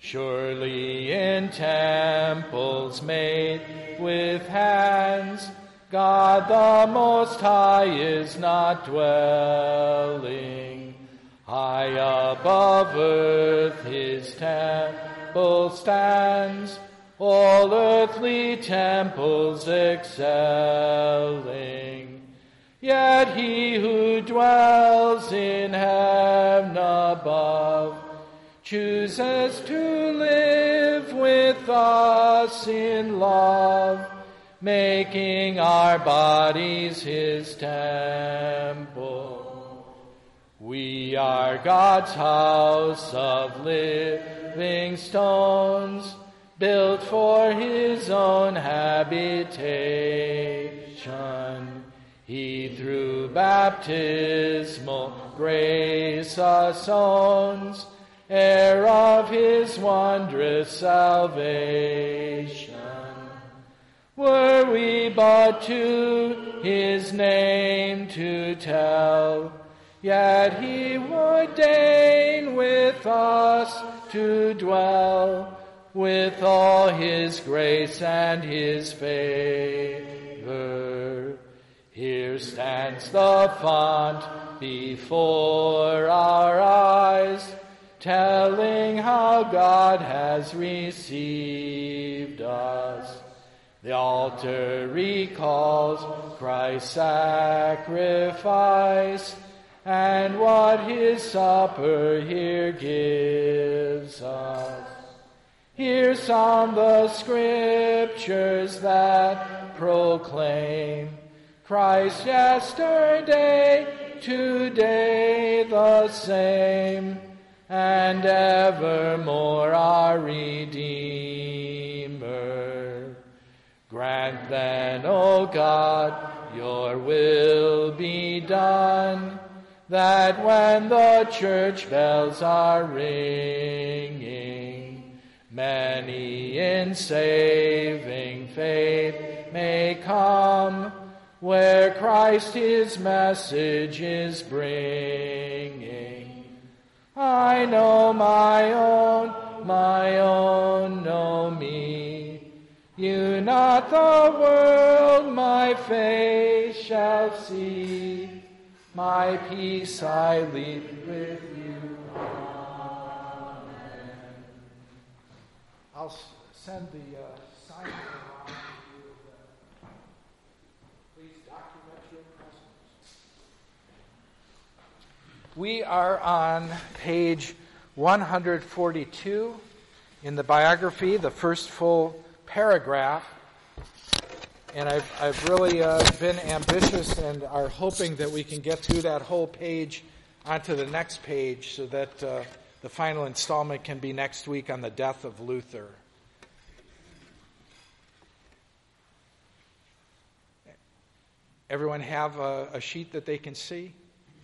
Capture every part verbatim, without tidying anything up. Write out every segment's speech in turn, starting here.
Surely in temples made with hands, God the Most High is not dwelling. High above earth his temple stands, all earthly temples excelling. Yet he who dwells in heaven above chooses to live with us in love, making our bodies his temple. We are God's house of living stones, built for his own habitation. He through baptismal grace us owns, heir of his wondrous salvation. Were we but to his name to tell, yet he would deign with us to dwell, with all his grace and his favor. Here stands the font before our eyes, telling how God has received us. The altar recalls Christ's sacrifice, and what his supper here gives us. Here sound the scriptures that proclaim Christ yesterday, today the same, and evermore our Redeemer. Grant then, O God, your will be done, that when the church bells are ringing, many in saving faith may come, where Christ his message is bringing. I know my own, my own know me. You not the world my face shall see. My peace I leave with you. Amen. I'll send the uh, sign around to you. Uh, please document your presence. We are on page one forty-two in the biography, the first full paragraph. And I've, I've really uh, been ambitious and are hoping that we can get through that whole page onto the next page so that uh, the final installment can be next week on the death of Luther. Everyone have a, a sheet that they can see?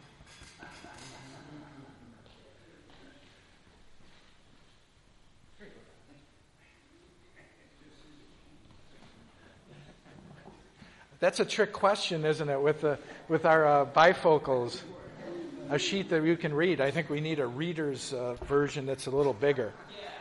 That's a trick question, isn't it, with the with our uh, bifocals? A sheet that you can read. I think we need a reader's uh, version that's a little bigger.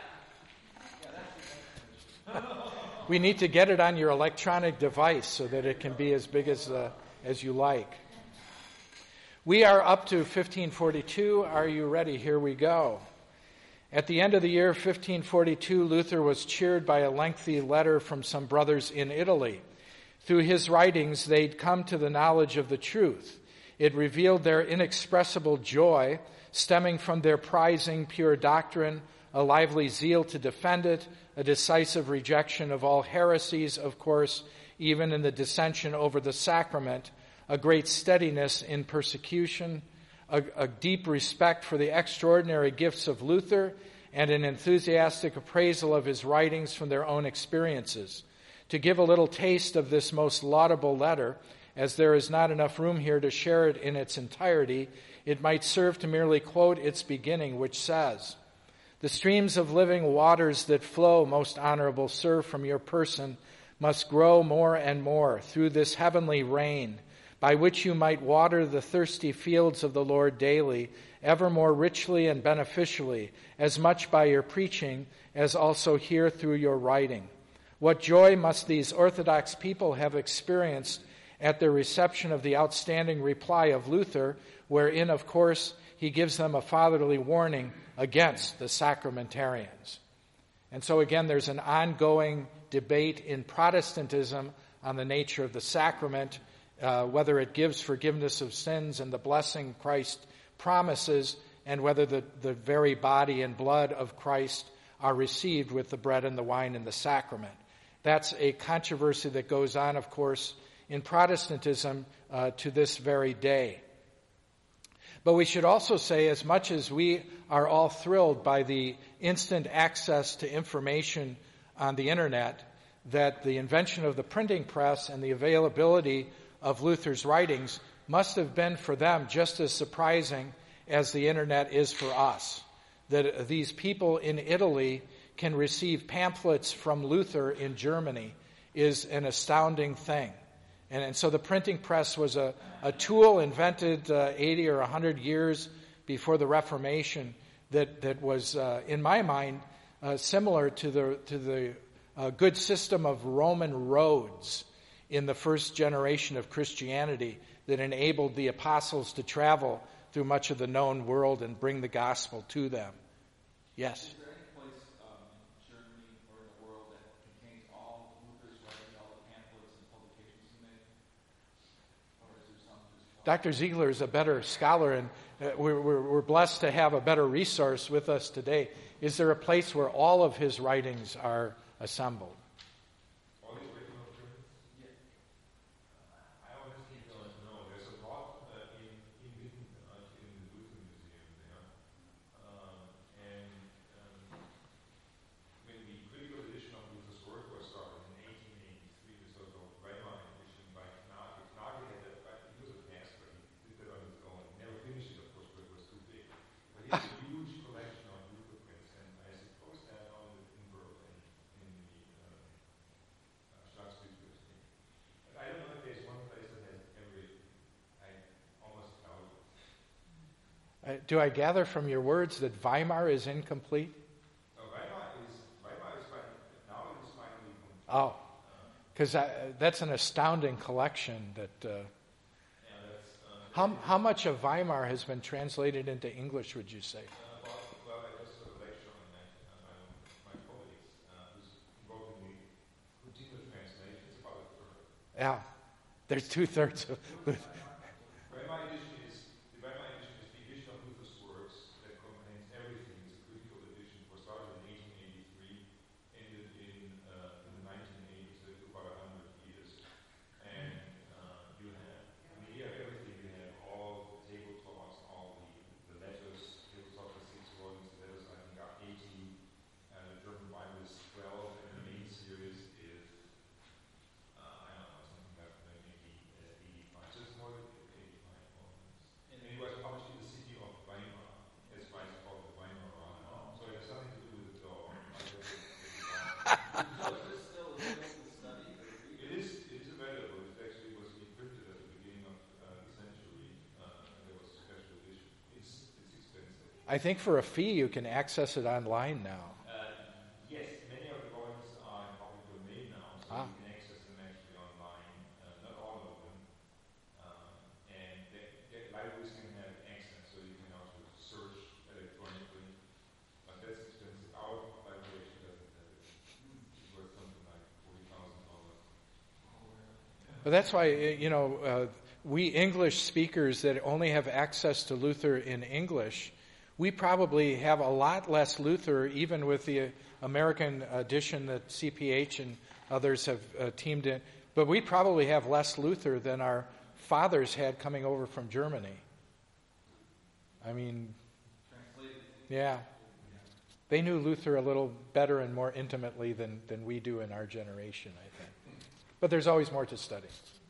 We need to get it on your electronic device so that it can be as big as uh, as you like. We are up to fifteen forty-two. Are you ready? Here we go. At the end of the year fifteen forty-two, Luther was cheered by a lengthy letter from some brothers in Italy. Through his writings, they'd come to the knowledge of the truth. It revealed their inexpressible joy, stemming from their prizing pure doctrine, a lively zeal to defend it, a decisive rejection of all heresies, of course, even in the dissension over the sacrament, a great steadiness in persecution, a, a deep respect for the extraordinary gifts of Luther, and an enthusiastic appraisal of his writings from their own experiences. To give a little taste of this most laudable letter, as there is not enough room here to share it in its entirety, it might serve to merely quote its beginning, which says, "The streams of living waters that flow, most honorable sir, from your person must grow more and more through this heavenly rain, by which you might water the thirsty fields of the Lord daily, ever more richly and beneficially, as much by your preaching as also here through your writing. What joy must these Orthodox people have experienced at their reception of the outstanding reply of Luther, wherein, of course, he gives them a fatherly warning against the sacramentarians. And so again, there's an ongoing debate in Protestantism on the nature of the sacrament, uh, whether it gives forgiveness of sins and the blessing Christ promises, and whether the, the very body and blood of Christ are received with the bread and the wine in the sacrament. That's a controversy that goes on, of course, in Protestantism uh, to this very day. But we should also say, as much as we are all thrilled by the instant access to information on the internet, that the invention of the printing press and the availability of Luther's writings must have been for them just as surprising as the internet is for us. That these people in Italy can receive pamphlets from Luther in Germany is an astounding thing. And, and so the printing press was a, a tool invented uh, eighty or one hundred years before the Reformation that, that was, uh, in my mind, uh, similar to the, to the uh, good system of Roman roads in the first generation of Christianity that enabled the apostles to travel through much of the known world and bring the gospel to them. Yes? Is there any place um, in Germany or in the world that contains all Luther's writings, all the pamphlets and publications he made? Or is there some just... Doctor Ziegler is a better scholar, and uh, we're, we're, we're blessed to have a better resource with us today. Is there a place where all of his writings are assembled? All his original prints? Yeah. I honestly don't know. There's a lot uh, in in Wittenberg, in the Luther Museum there. Um, and um, when the critical edition of Luther's work was started in eighteen eighty-three, the so-called Weimar edition by Knagel. Knagel had that, but he was a pastor. He did that on his own. He never finished it, of course, but it was too big. But he has a huge collection of Luther prints, and I suppose they are on in Berlin, in the uh, uh, Staatsbibliothek. But I don't know if there's one place that has everything. I almost doubt it. Uh, do I gather from your words that Weimar is incomplete? No, Weimar is Weimar is fine. Now it is finally complete. Oh, because that's an astounding collection. That uh, Yeah, that's uh, how how much of Weimar has been translated into English? Would you say? uh, about, well, I just sort of lecture on that. Uh, my, my colleagues uh, who's involved in the continuous translation. It's about a third. Yeah, there's two thirds of. Weimar edition is the Weimar edition is the edition of Luther's works that contains everything. It's a critical edition. Was started in eighteen eighty-three, ended in uh, in the nineteen eighties. So it took about a hundred years. And uh, you have, I mean, you have everything. You have all the table talks, all the, the letters. Table talks are six volumes. The letters, I think, are eighty. Uh, the German Bible is twelve, and the main series is uh, I don't know, something like maybe uh, eighty-five. So it's more than eighty-five volumes. And it was published in the city of Weimar. That's why it's called the Weimar Rana. So it has something to do with the dog. So is this still available to study or read? It is, it is available. It actually was reprinted at the beginning of uh, the century, uh, and there was a special edition. It's, it's expensive. I think for a fee you can access it online now. Uh, yes, many of the volumes are in public domain now, so Ah. you can access them actually online. Uh, not all of them. Uh, and the, the libraries can have access, so you can also search electronically. But that's expensive. Our library actually doesn't have it. It's worth something like forty thousand dollars. But that's why, you know, uh, we English speakers that only have access to Luther in English, we probably have a lot less Luther, even with the American edition that C P H and others have uh, teamed in. But we probably have less Luther than our fathers had coming over from Germany. I mean, Translated. yeah. They knew Luther a little better and more intimately than, than we do in our generation, I think. But there's always more to study.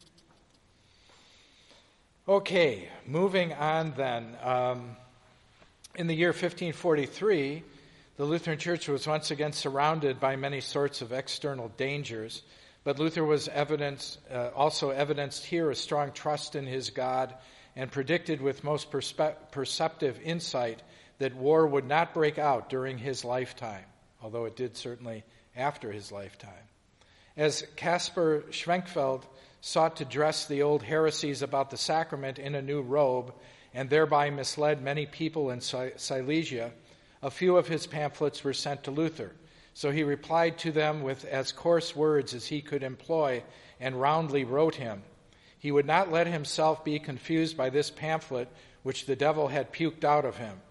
Okay, moving on then. Um, in the year fifteen forty-three, the Lutheran Church was once again surrounded by many sorts of external dangers, but Luther was evidence, uh, also evidenced here a strong trust in his God and predicted with most perspe- perceptive insight that war would not break out during his lifetime, although it did certainly after his lifetime. As Caspar Schwenkfeld sought to dress the old heresies about the sacrament in a new robe and thereby misled many people in Silesia, a few of his pamphlets were sent to Luther. So he replied to them with as coarse words as he could employ and roundly wrote him. He would not let himself be confused by this pamphlet which the devil had puked out of him.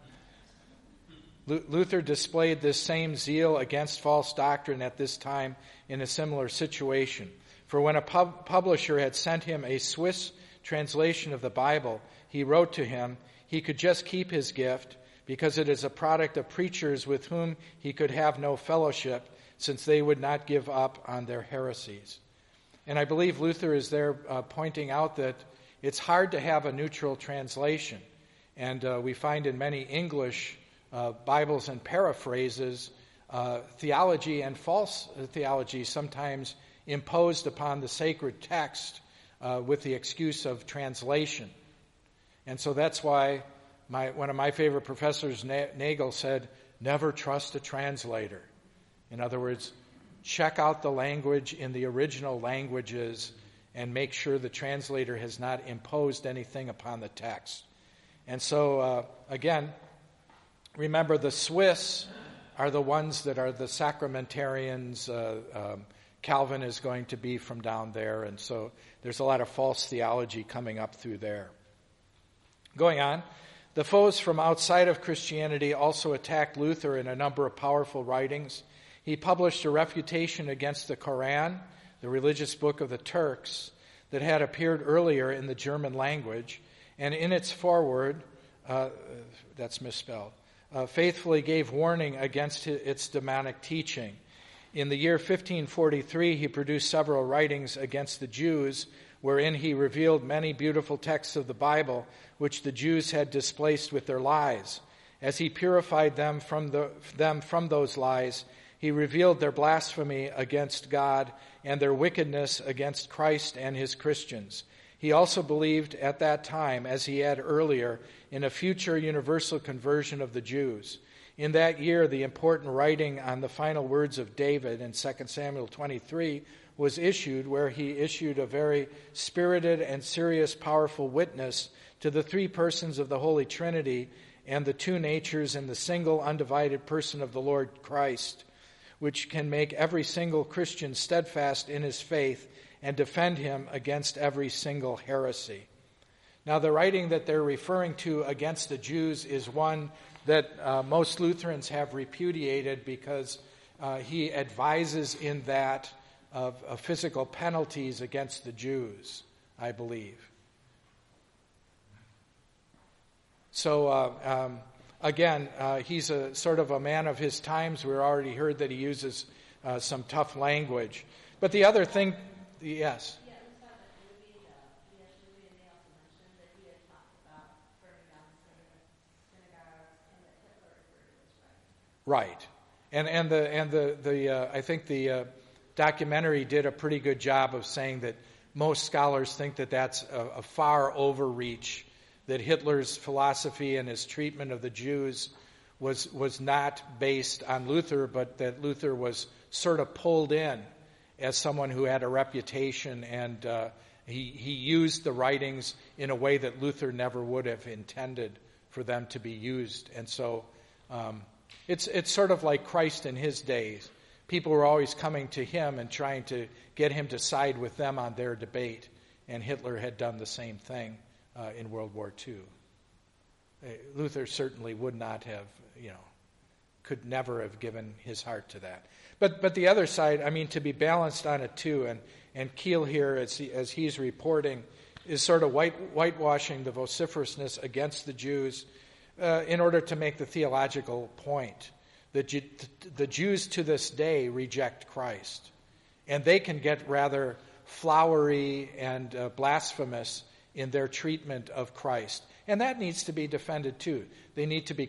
Luther displayed this same zeal against false doctrine at this time in a similar situation. For when a pub- publisher had sent him a Swiss translation of the Bible, he wrote to him he could just keep his gift because it is a product of preachers with whom he could have no fellowship, since they would not give up on their heresies. And I believe Luther is there uh, pointing out that it's hard to have a neutral translation. And uh, we find in many English uh, Bibles and paraphrases, uh, theology and false theology sometimes imposed upon the sacred text uh, with the excuse of translation. And so that's why my, one of my favorite professors, Nagel, said, never trust a translator. In other words, check out the language in the original languages and make sure the translator has not imposed anything upon the text. And so, uh, again, remember the Swiss are the ones that are the sacramentarians. Uh, um, Calvin is going to be from down there, and so there's a lot of false theology coming up through there. Going on, the foes from outside of Christianity also attacked Luther in a number of powerful writings. He published a refutation against the Koran, the religious book of the Turks, that had appeared earlier in the German language, and in its foreword, uh, that's misspelled, uh, faithfully gave warning against its demonic teaching. In the year fifteen forty-three, he produced several writings against the Jews, wherein he revealed many beautiful texts of the Bible, which the Jews had displaced with their lies. As he purified them from the, them from those lies, he revealed their blasphemy against God and their wickedness against Christ and his Christians. He also believed at that time, as he had earlier, in a future universal conversion of the Jews. In that year, the important writing on the final words of David in Second Samuel twenty-three was issued, where he issued a very spirited and serious, powerful witness to the three persons of the Holy Trinity and the two natures in the single undivided person of the Lord Christ, which can make every single Christian steadfast in his faith and defend him against every single heresy. Now, the writing that they're referring to against the Jews is one that uh, most Lutherans have repudiated because uh, he advises in that of, of physical penalties against the Jews, I believe. So, uh, um, again, uh, he's a sort of a man of his times. We already heard that he uses uh, some tough language. But the other thing, yes? Yeah, we saw that Louis, uh, he actually, and they also mentioned that he had talked about burning down synagogues and that Hitler referred to this, right? Right. And and the and the the uh, I think the uh, documentary did a pretty good job of saying that most scholars think that that's a, a far overreach, that Hitler's philosophy and his treatment of the Jews was was not based on Luther, but that Luther was sort of pulled in as someone who had a reputation, and uh, he he used the writings in a way that Luther never would have intended for them to be used. And so um, it's it's sort of like Christ in his days. People were always coming to him and trying to get him to side with them on their debate, and Hitler had done the same thing uh, in World War Two. Uh, Luther certainly would not have, you know, could never have given his heart to that. But but the other side, I mean, to be balanced on it too, and, and Kiel here, as he, as he's reporting, is sort of white, whitewashing the vociferousness against the Jews uh, in order to make the theological point. The, the Jews to this day reject Christ, and they can get rather flowery and uh, blasphemous in their treatment of Christ. And that needs to be defended too. They need to be